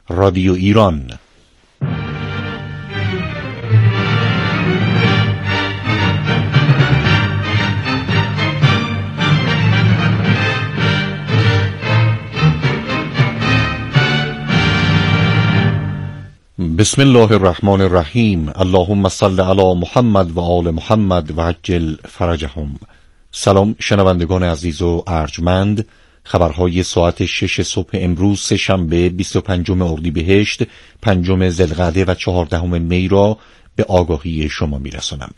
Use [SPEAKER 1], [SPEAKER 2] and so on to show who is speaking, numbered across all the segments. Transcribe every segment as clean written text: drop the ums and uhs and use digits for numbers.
[SPEAKER 1] رادیو ایران. بسم الله الرحمن الرحیم. اللهم صل علی محمد و آل محمد و عجل فرجهم. سلام شنوندگان عزیز و ارجمند. خبرهای ساعت 6 صبح امروز سه‌شنبه 25 اردیبهشت 5 ذوالقعده و 14 می را به آگاهی شما میرسانم.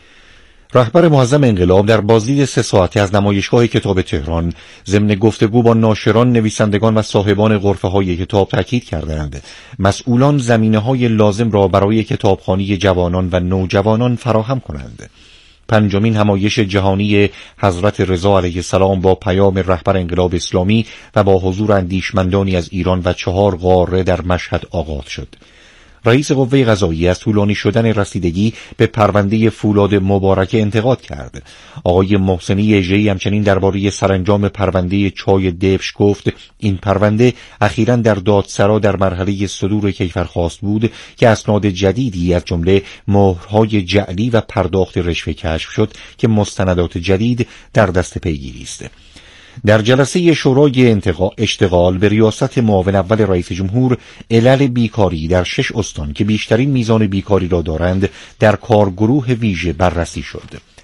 [SPEAKER 1] رهبر معظم انقلاب در بازدید 3 ساعته از نمایشگاه کتاب تهران ضمن گفتگو با ناشران، نویسندگان و صاحبان غرفه‌های کتاب تاکید کردند مسئولان زمینه‌های لازم را برای کتابخوانی جوانان و نوجوانان فراهم کنند. 5مین همایش جهانی حضرت رضا علیه السلام با پیام رهبر انقلاب اسلامی و با حضور اندیشمندانی از ایران و 4 قاره در مشهد آغاز شد. رئیس قوه قضاییه از طولانی شدن رسیدگی به پرونده فولاد مبارکه انتقاد کرد. آقای محسنی اژه‌ای همچنین درباره سرانجام پرونده چای دبش گفت این پرونده اخیراً در دادسرا در مرحله صدور کیفرخواست بود که اسناد جدیدی از جمله مهرهای جعلی و پرداخت رشوه کشف شد که مستندات جدید در دست پیگیری است. در جلسه شورای اشتغال به ریاست معاون اول رئیس جمهور، علل بیکاری در 6 استان که بیشترین میزان بیکاری را دارند در کارگروه ویژه بررسی شد.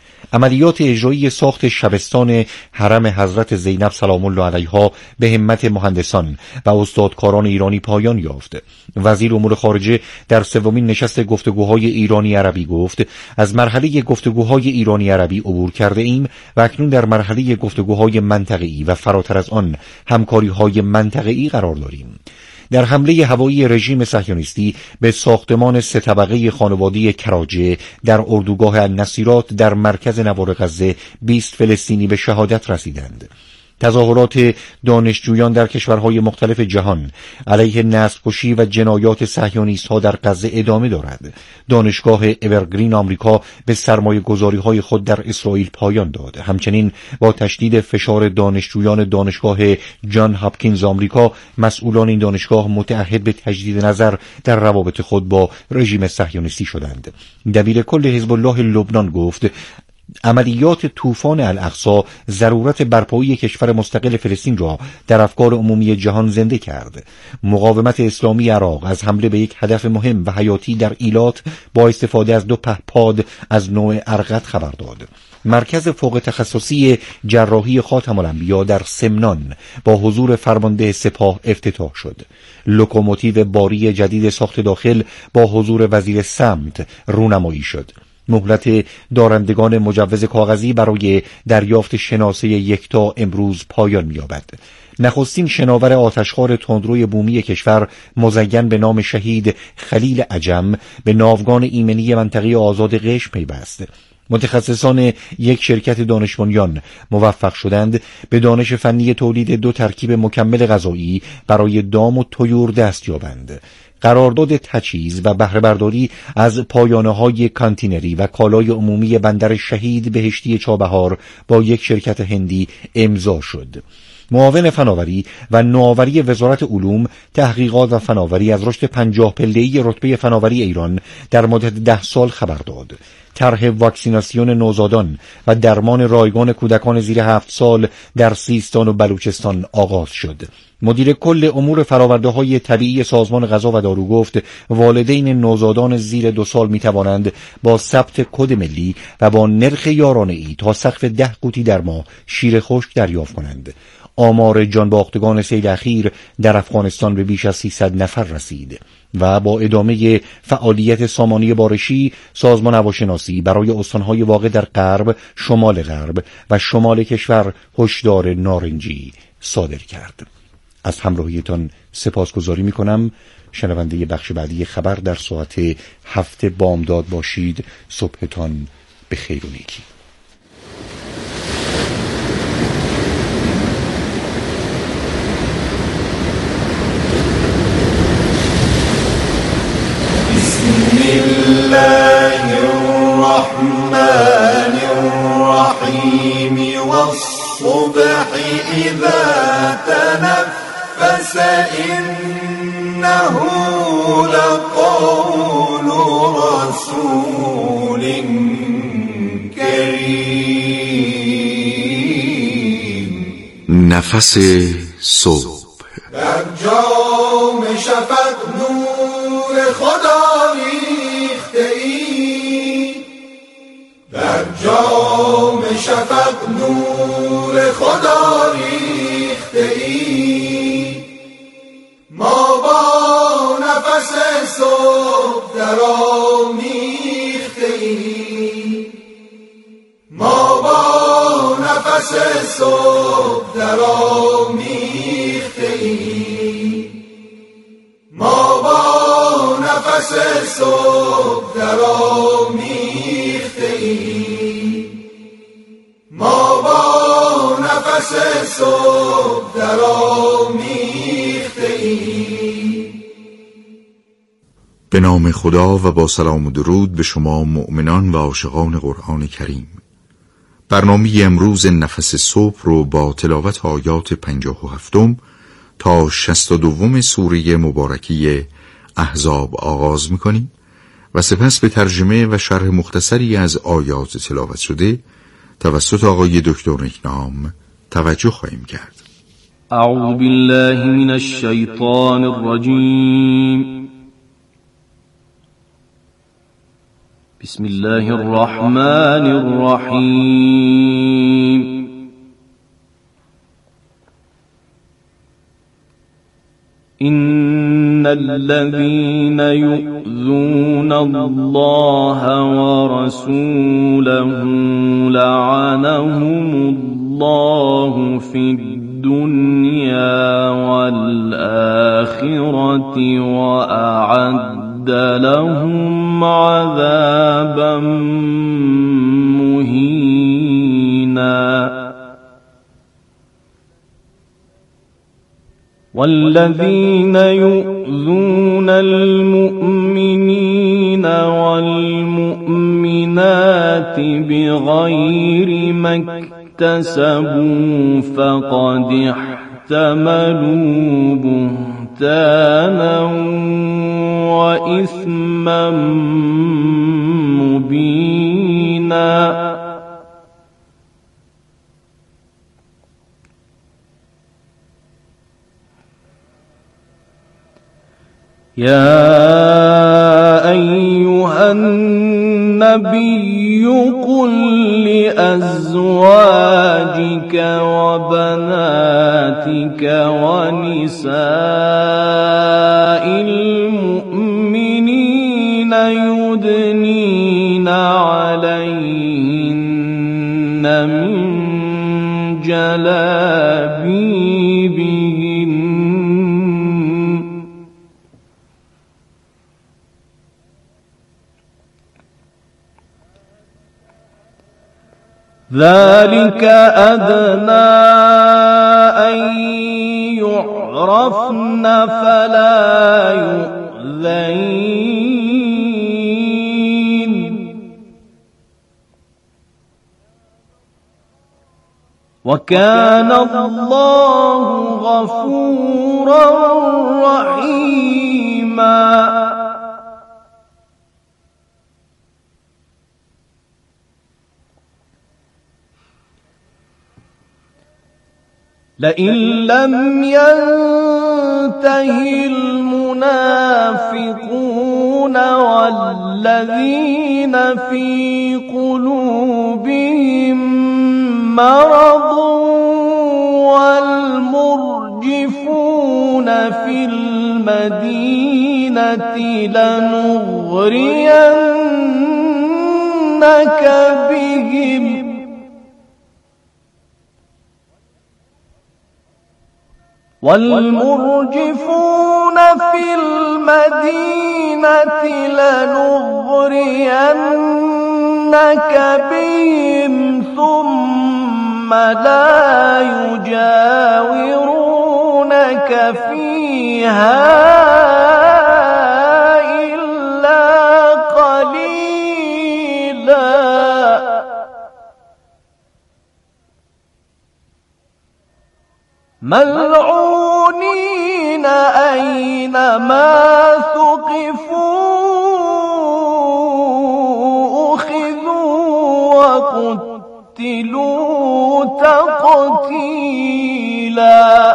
[SPEAKER 1] عملیات اجرایی ساخت شبستان حرم حضرت زینب سلام الله علیها به همت مهندسان و استادکاران ایرانی پایان یافت. وزیر امور خارجه در 3مین نشست گفتگوهای ایرانی عربی گفت از مرحله گفتگوهای ایرانی عربی عبور کرده ایم و اکنون در مرحله گفتگوهای منطقه‌ای و فراتر از آن همکاری‌های منطقه‌ای قرار داریم. در حمله هوایی رژیم صهیونیستی به ساختمان 3 طبقه خانواده کراجه در اردوگاه النصیرات در مرکز نوار غزه 20 فلسطینی به شهادت رسیدند. تظاهرات دانشجویان در کشورهای مختلف جهان علیه نسل‌کشی و جنایات صهیونیست‌ها در غزه ادامه دارد. دانشگاه اورگرین آمریکا به سرمایه‌گذاری‌های خود در اسرائیل پایان داد. همچنین با تشدید فشار دانشجویان دانشگاه جان هاپکینز آمریکا، مسئولان این دانشگاه متعهد به تجدید نظر در روابط خود با رژیم صهیونیستی شدند. دبیر کل حزب الله لبنان گفت عملیات طوفان الاقصی ضرورت برپایی کشور مستقل فلسطین را در افکار عمومی جهان زنده کرد. مقاومت اسلامی عراق از حمله به یک هدف مهم و حیاتی در ایلات با استفاده از 2 پهپاد از نوع ارقد خبر داد. مرکز فوق تخصصی جراحی خاتم الانبیا در سمنان با حضور فرمانده سپاه افتتاح شد. لوکوموتیو باری جدید ساخت داخل با حضور وزیر سمت رونمایی شد. مهلت دارندگان مجوز کاغذی برای دریافت شناسه یکتا امروز پایان می‌یابد. نخستین شناور آتشخوار تندروی بومی کشور مزین به نام شهید خلیل عجم به ناوگان ایمنی منطقه آزاد قشم پیوست. متخصصان یک شرکت دانش بنیان موفق شدند به دانش فنی تولید 2 ترکیب مکمل غذایی برای دام و طیور دست یابند. قرارداد تجهیز و بهره برداری از پایانه‌های کانتینری و کالای عمومی بندر شهید بهشتی چابهار با یک شرکت هندی امضا شد. معاون فناوری و نوآوری وزارت علوم، تحقیقات و فناوری از رشد 50 پله‌ای رتبه فناوری ایران در مدت 10 سال خبر داد. طرح واکسیناسیون نوزادان و درمان رایگان کودکان زیر 7 سال در سیستان و بلوچستان آغاز شد. مدیر کل امور فرآورده‌های طبیعی سازمان غذا و دارو گفت والدین نوزادان زیر 2 سال می توانند با ثبت کد ملی و با نرخ یارانه‌ای تا سقف 10 قوطی در ماه شیر خشک دریافت کنند. آمار جانباختگان سیل اخیر در افغانستان به بیش از 300 نفر رسید. و با ادامه فعالیت سامانه بارشی، سازمان هواشناسی برای استانهای واقع در غرب، شمال غرب و شمال کشور هشدار نارنجی صادر کرد. از همراهیتان سپاسگزاری می‌کنم. شنونده بخش بعدی خبر در ساعت 7 بامداد باشید. صبحتان به خیر و نیکی.
[SPEAKER 2] الله الرحمن الرحیم والصبح اذا تنفس إنه إنه لقول رسول کریم.
[SPEAKER 3] نفس صبح.
[SPEAKER 2] در جام شفق نور خدا ریخته ای، در جام شفق نور خدا ریخته ای. ما با نفس صبح درآمیخته ایم، ما با نفس صبح درآمیخته ایم، ما با نفس صبح درآمیخته ایم، ما با نفس صبح درآمیخته ایم.
[SPEAKER 3] به نام خدا و با سلام و درود به شما مؤمنان و عاشقان قرآن کریم. برنامه امروز نفس صبح رو با تلاوت آیات 57 تا 62 سوره مبارکی احزاب آغاز می‌کنیم و سپس به ترجمه و شرح مختصری از آیات تلاوت شده توسط آقای دکتر نکنام توجه خواهیم کرد.
[SPEAKER 4] اعوذ بالله من الشیطان الرجیم. بسم الله الرحمن الرحیم. إن الذين يؤذون الله ورسوله لعنهم الله في الدنيا والآخرة وأعد لهم عذابا مهينا. والذين يؤذون المؤمنين والمؤمنات بغير ما اكتسبوا فقد احتملوا بهتانا وإثما مبينا. يا أيها النبي قل لأزواجك وبناتك ونساء المؤمنين يدنين عليهن من جلابيبهن ذلك أدنى أن يعرفن فلا يؤذين. وكان الله غفورا رحيما. لئن لم ينته المنافقون والذين في قلوبهم مرض والمرجفون في المدينة لنغرينك بهم والمرجفون في المدينة لنغرينك بهم ثم لا يجاورونك فيها إلا قليلا. ملعونين أينما ما ثقفوا أخذوا وقتلوا تقتيلا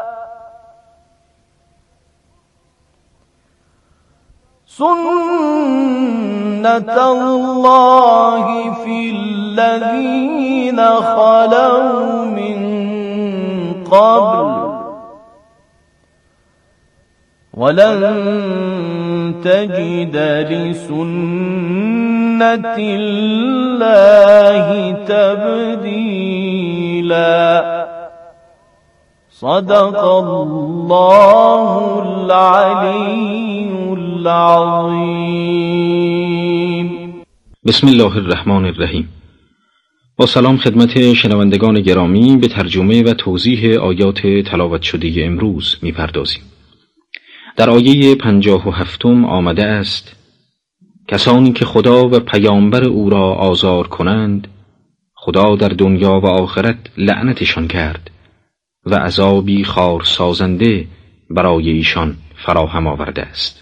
[SPEAKER 4] سنة الله في الذين خلوا من قبل ولن تجد لسنة الله تبديلا صدق الله العلي العظیم.
[SPEAKER 5] بسم الله الرحمن الرحیم. با سلام خدمت شنوندگان گرامی، به ترجمه و توضیح آیات تلاوت شده امروز می‌پردازیم. در آیه 57 آمده است: کسانی که خدا و پیامبر او را آزار کنند، خدا در دنیا و آخرت لعنتشان کرد و عذابی خارسازنده برای ایشان فراهم آورده است.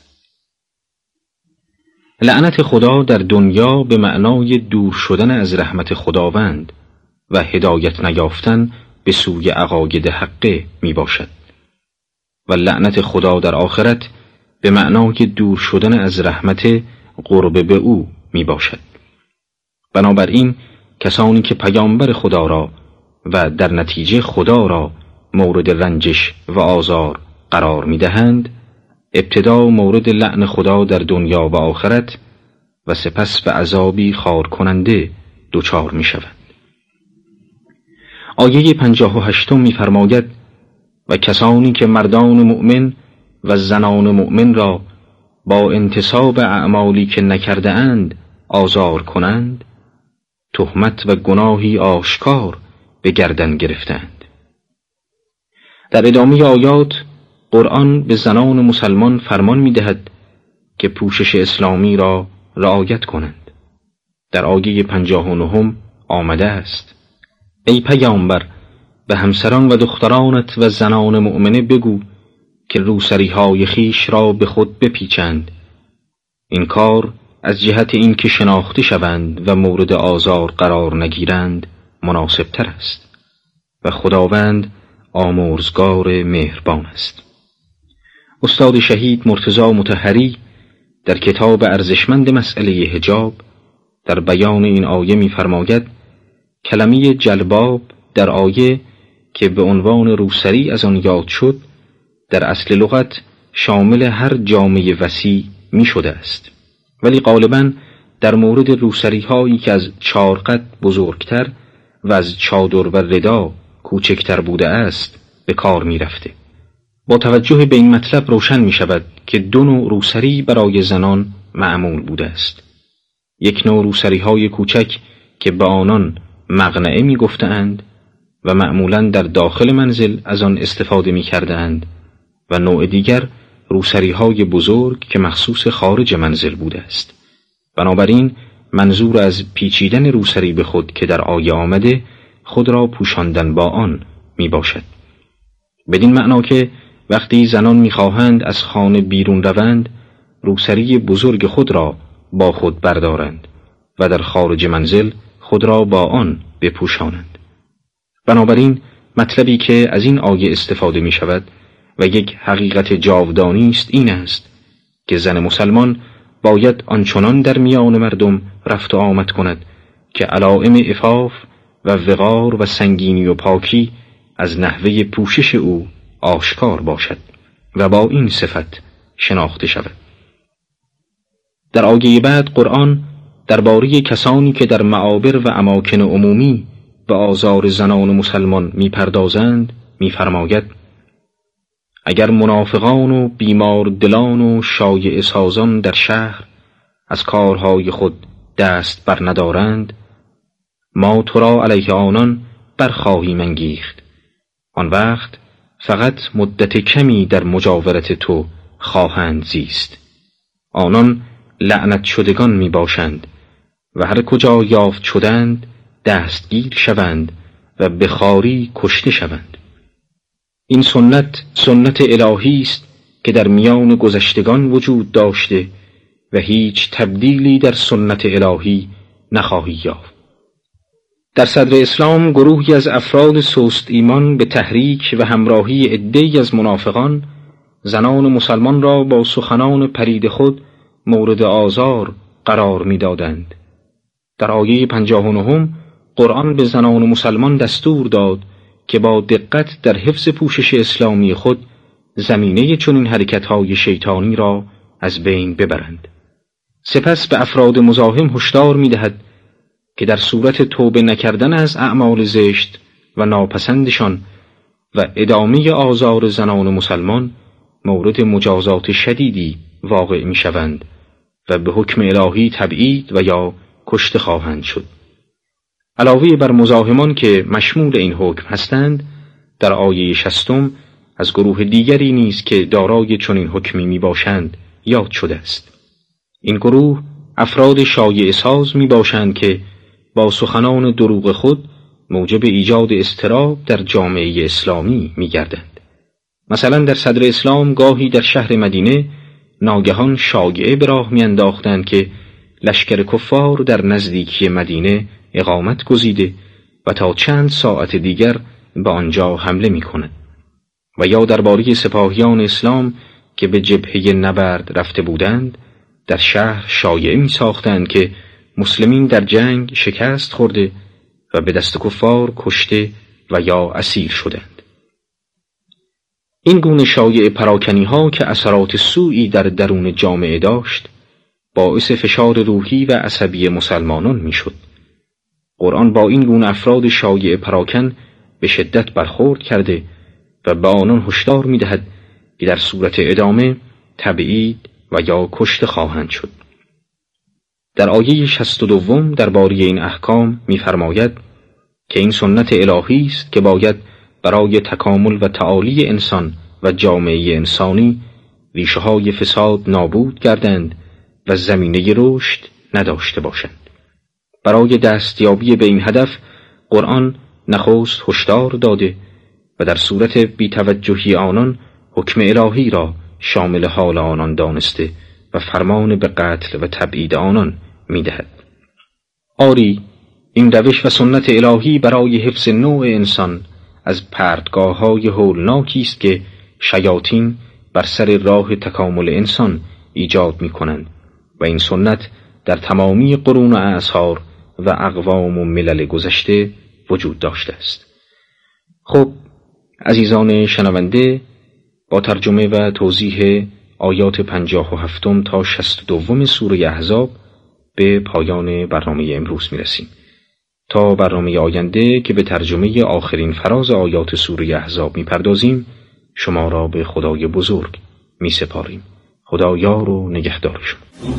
[SPEAKER 5] لعنت خدا در دنیا به معنای دور شدن از رحمت خداوند و هدایت نیافتن به سوی عقاید حقه می باشد و لعنت خدا در آخرت به معنای دور شدن از رحمت قرب به او می باشد. بنابراین کسانی که پیامبر خدا را و در نتیجه خدا را مورد رنجش و آزار قرار می دهند، ابتدا مورد لعن خدا در دنیا و آخرت و سپس به عذابی خار کننده دچار می شوند. آیه 58 می فرماید: و کسانی که مردان مؤمن و زنان مؤمن را با انتصاب اعمالی که نکرده اند آزار کنند، تهمت و گناهی آشکار به گردن گرفتند. در ادامه آیات قرآن به زنان مسلمان فرمان می دهد که پوشش اسلامی را رعایت کنند. در آیه 59 آمده است: ای پیامبر، به همسران و دخترانت و زنان مؤمنه بگو که روسریهای خیش را به خود بپیچند. این کار از جهت این که شناخته شوند و مورد آزار قرار نگیرند مناسب تر است و خداوند آمرزگار مهربان است. استاد شهید مرتضی مطهری در کتاب ارزشمند مسئله حجاب در بیان این آیه می‌فرماید: کلمه جلباب در آیه که به عنوان روسری از آن یاد شد، در اصل لغت شامل هر جامه وسیع می شده است، ولی غالباً در مورد روسری هایی که از 4 قد بزرگتر و از چادر و ردا کوچکتر بوده است به کار می رفته. با توجه به این مطلب روشن می شود که 2 نوع روسری برای زنان معمول بوده است. یک نوع روسری های کوچک که به آنان مقنعه می گفتند و معمولاً در داخل منزل از آن استفاده می کردند، و نوع دیگر روسری های بزرگ که مخصوص خارج منزل بوده است. بنابراین منظور از پیچیدن روسری به خود که در آیه آمده خود را پوشاندن با آن می باشد، بدین معنا که وقتی زنان می خواهند از خانه بیرون روند، روسری بزرگ خود را با خود بردارند و در خارج منزل خود را با آن بپوشانند. بنابراین مطلبی که از این آیه استفاده می شود و یک حقیقت جاودانی است این است که زن مسلمان باید آنچنان در میان مردم رفت و آمد کند که علائم عفاف و وقار و سنگینی و پاکی از نحوه پوشش او آشکار باشد و با این صفت شناخته شود. در آیه بعد قرآن درباره کسانی که در معابر و اماکن عمومی به آزار زنان مسلمان میپردازند میفرماید: اگر منافقان و بیمار دلان و شایعه سازان در شهر از کارهای خود دست بر ندارند، ما تو را علیه آنان برخواهیم انگیخت. آن وقت فقط مدت کمی در مجاورت تو خواهند زیست. آنان لعنت شدگان می باشند و هر کجا یافت شدند دستگیر شوند و به خواری کشته شوند. این سنت الهی است که در میان گذشتگان وجود داشته و هیچ تبدیلی در سنت الهی نخواهی یافت. در صدر اسلام گروهی از افراد سست ایمان به تحریک و همراهی عده‌ای از منافقان زنان مسلمان را با سخنان پرید خود مورد آزار قرار می‌دادند. در آیه 59 قرآن به زنان مسلمان دستور داد که با دقت در حفظ پوشش اسلامی خود زمینه چنین حرکت‌های شیطانی را از بین ببرند. سپس به افراد مزاحم هشدار می‌دهد که در صورت توبه نکردن از اعمال زشت و ناپسندشان و ادامه آزار زنان مسلمان مورد مجازات شدیدی واقع می‌شوند و به حکم الهی تبعید و یا کشته خواهند شد. علاوه بر مزاحمان که مشمول این حکم هستند، در آیه 60 از گروه دیگری نیز که دارای چنین حکمی میباشند یاد شده است. این گروه افراد شایعه ساز میباشند که با سخنان دروغ خود موجب ایجاد اضطراب در جامعه اسلامی میگردند. مثلا در صدر اسلام گاهی در شهر مدینه ناگهان شایعه به راه میانداختند که لشکر کفار در نزدیکی مدینه اقامت گزیده و تا چند ساعت دیگر به آنجا حمله می‌کند. و یا درباره سپاهیان اسلام که به جبهه نبرد رفته بودند در شهر شایعه می‌ساختند که مسلمین در جنگ شکست خورده و به دست کفار کشته و یا اسیر شدند. این گونه شایعه پراکنی‌ها که اثرات سوئی در درون جامعه داشت باعث فشار روحی و عصبی مسلمانان می‌شد. قرآن با این گونه افراد شایعه پراکن به شدت برخورد کرده و به آنان هشدار می‌دهد که در صورت ادامه تبعید و یا کشته خواهند شد. در آیه 62 درباره این احکام می‌فرماید که این سنت الهی است که باید برای تکامل و تعالی انسان و جامعه انسانی ریشه‌های فساد نابود گردند و زمینه رشد نداشته باشند. برای دستیابی به این هدف قرآن نخست هشدار داده و در صورت بی‌توجهی آنان حکم الهی را شامل حال آنان دانسته و فرمان به قتل و تبعید آنان می‌دهد. آری این روش و سنت الهی برای حفظ نوع انسان از پرتگاه‌های هولناکی است که شیاطین بر سر راه تکامل انسان ایجاد می‌کنند و این سنت در تمامی قرون و اعصار و اقوام و ملل گذشته وجود داشته است. خب عزیزان شنونده، با ترجمه و توضیح آیات 57 تا 62 سوره احزاب به پایان برنامه امروز میرسیم. تا برنامه آینده که به ترجمه آخرین فراز آیات سوره احزاب میپردازیم، شما را به خدای بزرگ میسپاریم. خدا یار و نگهدار شما.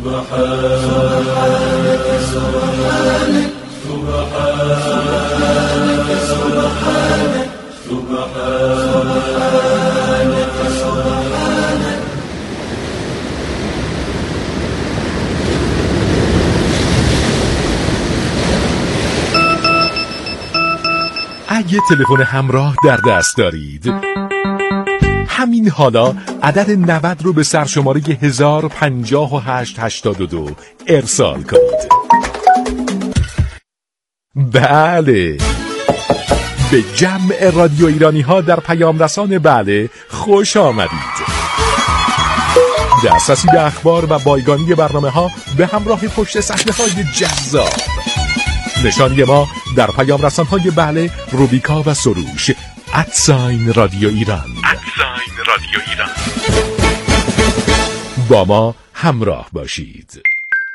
[SPEAKER 6] اگه تلفن همراه در دست دارید، همین حالا عدد 90 رو به سرشماره 105882 ارسال کنید. بله، به جمع رادیو ایرانی ها در پیام رسان بله خوش آمدید. دسترسی به اخبار و بایگانی برنامه ها به همراه پشت صحنه های جذاب. نشانی ما در پیام رسان های بله، روبیکا و سروش @رادیو ایران. با ما همراه باشید.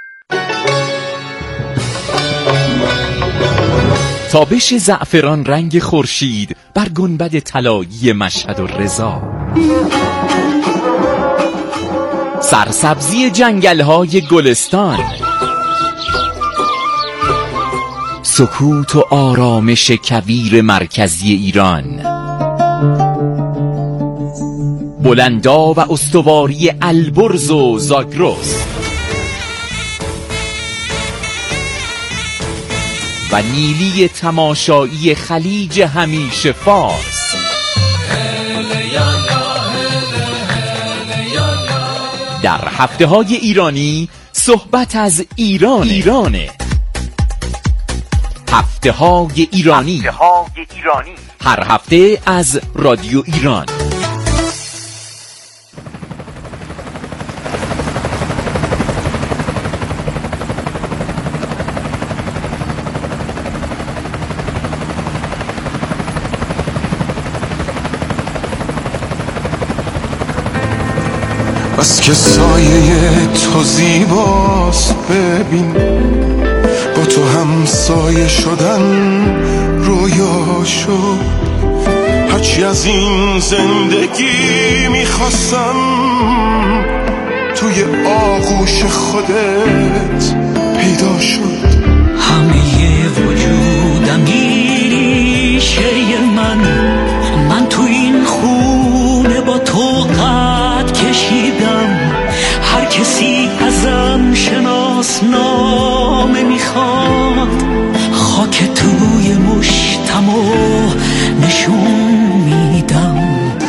[SPEAKER 7] تابش زعفران رنگ خورشید بر گنبد طلایی مشهد و رضا، سرسبزی جنگل‌های گلستان، سکوت و آرامش کویر مرکزی ایران، بلندا و استواری البرز و زاگرس و نیلی تماشایی خلیج همیشه فارس. در هفته‌های ایرانی صحبت از ایرانه. هفته‌های ایرانی هر هفته از رادیو ایران.
[SPEAKER 2] بس که سایه تو زیباست، ببین با تو هم سایه شدن رویا شد. هرچی از این زندگی میخواستم توی آغوش خودت پیدا شد.
[SPEAKER 8] همه وجودم ریشه من تو این خونه با تو قد کشیدم. هر کسی ازم شناسنامه میخواد، خاک توی مشتمو نشون میدم.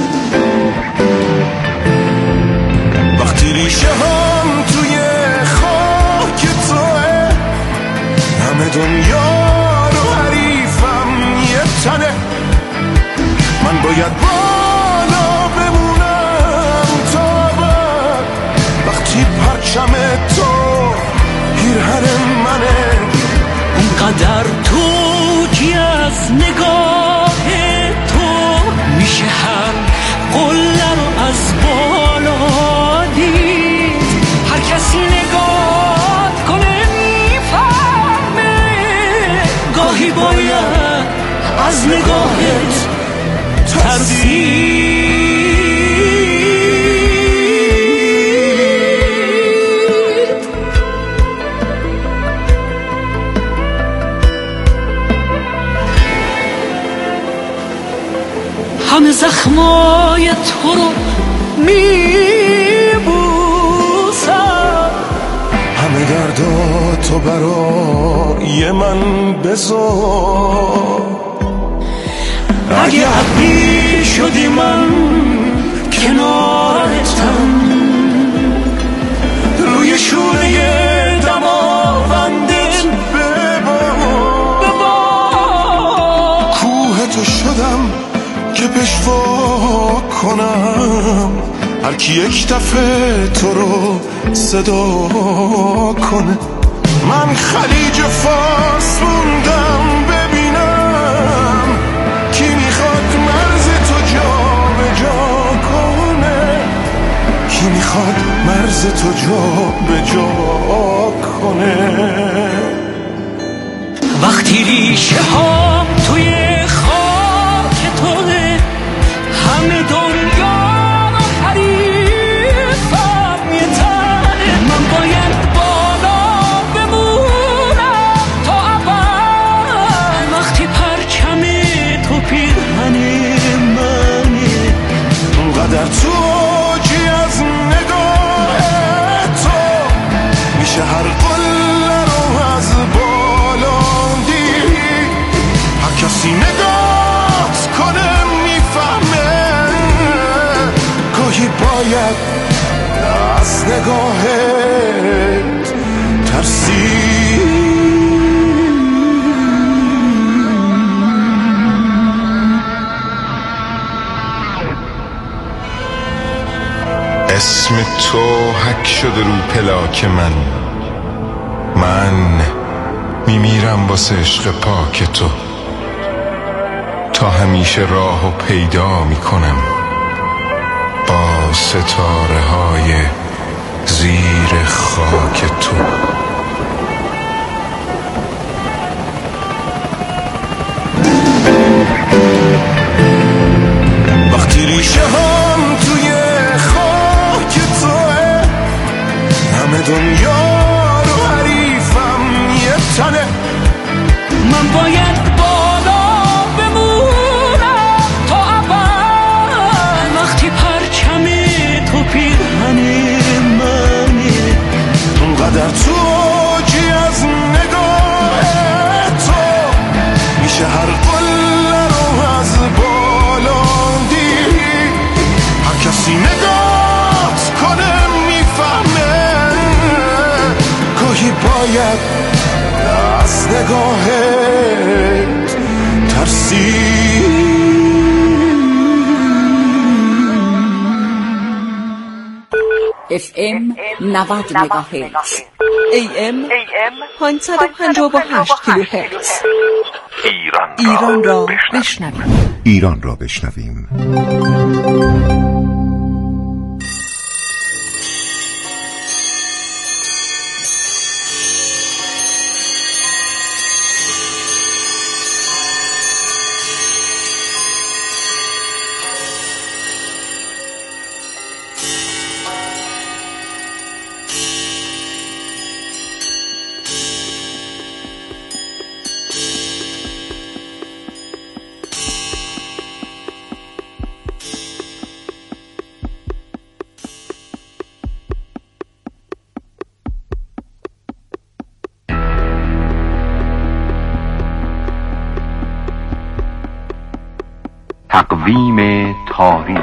[SPEAKER 2] وقتی ریشه هم توی خاک توه، همه دنیا رو حریفم یه تنه. من باید بالا بمونم تا بعد، وقتی پرچم تو پیرهن منه.
[SPEAKER 8] اونقدر توی از نگاه تو میشه هر قله رو از بالا دید. هر کسی نگاه کنه میفهمه، گاهی باید از نگاهت ترسید. همه زخمای تو رو میبوسم،
[SPEAKER 2] همه درداتو برای من بذار.
[SPEAKER 8] اگه عبی شدی من کنارتم،
[SPEAKER 2] روی شونه دماوندت ببار. کوه تو شدم که پشوا کنم، هر کی یک دفعه تو رو صدا کنه. من خلیج فارس موندم ببینم کی میخواد مرز تو جا به جا کنه، کی میخواد مرز تو جا به جا کنه.
[SPEAKER 8] وقتی ریشه ها توی خاک توه، همه دنیا رو حریفم یه تنه. من باید بالا بمونم تا ابد، وقتی پرچم تو پیرهن منه.
[SPEAKER 2] اونقدر تو جی از نگاه تو میشه هر قله رو از بالا دید. هر کسی نگاه کنه میفهمه، گاهی باید از نگاهت ترسید. اسم تو حک شده رو پلاک من میمیرم واسه عشق پاک تو. تا همیشه راهو پیدا میکنم با ستاره های زیر خاک تو. وقتی ریشه هم توی خاک توه، همه دنیا رو حریفم یه تنه.
[SPEAKER 8] من باید بالا بمونم تا ابد، وقتی پرچم تو پیرهن
[SPEAKER 2] نگاهت ترسید.
[SPEAKER 9] FM 90 مگاهرتز، AM 558 کیلوهرتز. ایران را بشنویم.
[SPEAKER 3] ایران را بشنویم.
[SPEAKER 5] تقویم تاریخ.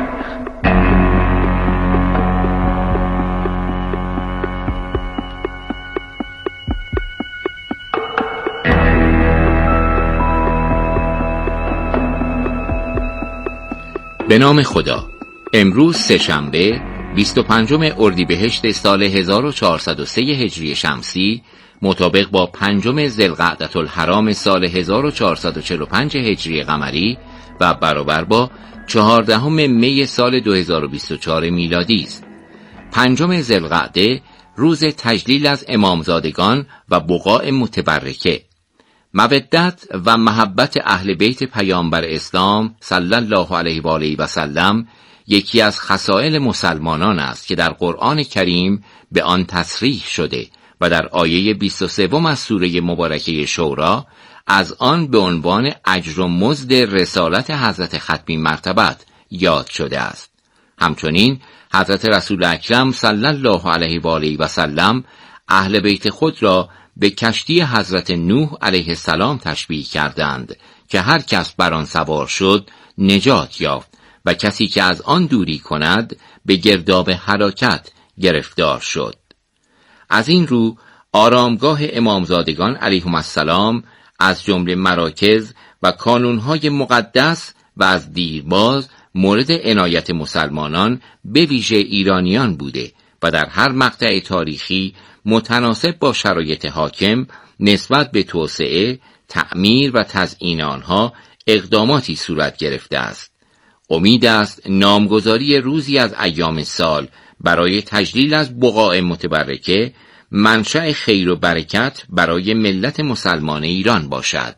[SPEAKER 5] به نام خدا. امروز سه‌شنبه 25 اردیبهشت سال 1403 هجری شمسی مطابق با 5 ذوالقعدة الحرام سال 1445 هجری قمری و برابر با 14 می سال 2024 میلادی است. 5 ذوالقعده روز تجلیل از امامزادگان و بقاع متبرکه. مودت و محبت اهل بیت پیامبر اسلام صلی الله علیه و آله و سلم یکی از خصائل مسلمانان است که در قرآن کریم به آن تصریح شده و در آیه 23 از سوره مبارکه شورا از آن به عنوان اجر و مزد رسالت حضرت ختمی مرتبت یاد شده است. همچنین حضرت رسول اکرم صلی الله علیه و آله و سلم اهل بیت خود را به کشتی حضرت نوح علیه السلام تشبیه کردند که هر کس بر آن سوار شد نجات یافت و کسی که از آن دوری کند به گرداب هلاکت گرفتار شد. از این رو آرامگاه امامزادگان علیهم السلام از جمله مراکز و کانونهای مقدس و از دیرباز مورد عنایت مسلمانان به ویژه ایرانیان بوده و در هر مقطع تاریخی متناسب با شرایط حاکم نسبت به توسعه، تعمیر و تزیین آنها اقداماتی صورت گرفته است. امید است نامگذاری روزی از ایام سال برای تجلیل از بقاع متبرکه منشأ خیر و برکت برای ملت مسلمان ایران باشد.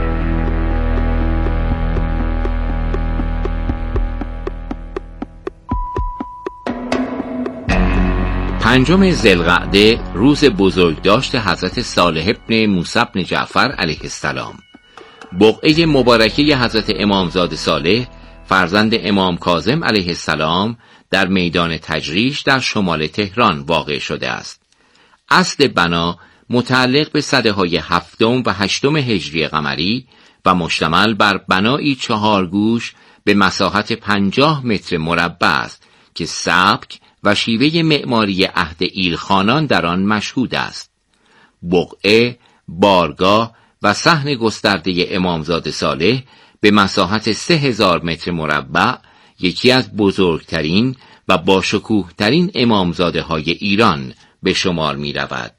[SPEAKER 5] 5 ذوالقعده روز بزرگداشت حضرت صالح ابن موسی ابن جعفر علیه السلام. بقعه مبارکه حضرت امامزاده صالح فرزند امام کاظم علیه السلام در میدان تجریش در شمال تهران واقع شده است. اصل بنا متعلق به سده‌های 7 و 8 هجری قمری و مشتمل بر بنایی 4 گوش به مساحت 50 متر مربع است که سبک و شیوه معماری عهد ایلخانان در آن مشهود است. بقعه، بارگاه و صحن گسترده امامزاده صالح به مساحت 3000 متر مربع یکی از بزرگترین و باشکوهترین امامزاده های ایران به شمار می رود.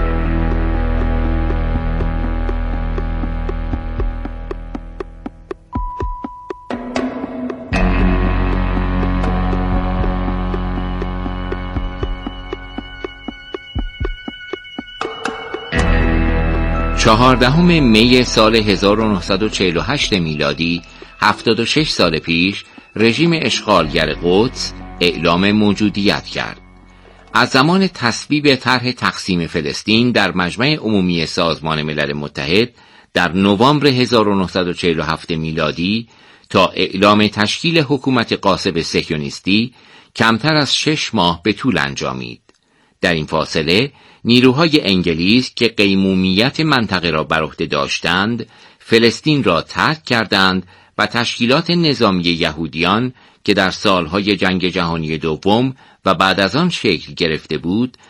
[SPEAKER 5] چهاردهم می سال 1948 میلادی 76 سال پیش رژیم اشغالگر قدس اعلام موجودیت کرد. از زمان تصویب طرح تقسیم فلسطین در مجمع عمومی سازمان ملل متحد در نوامبر 1947 میلادی تا اعلام تشکیل حکومت غاصب صهیونیستی کمتر از 6 ماه به طول انجامید. در این فاصله نیروهای انگلیس که قیمومیت منطقه را بر عهده داشتند فلسطین را ترک کردند و تشکیلات نظامی یهودیان که در سالهای جنگ جهانی دوم و بعد از آن شکل گرفته بود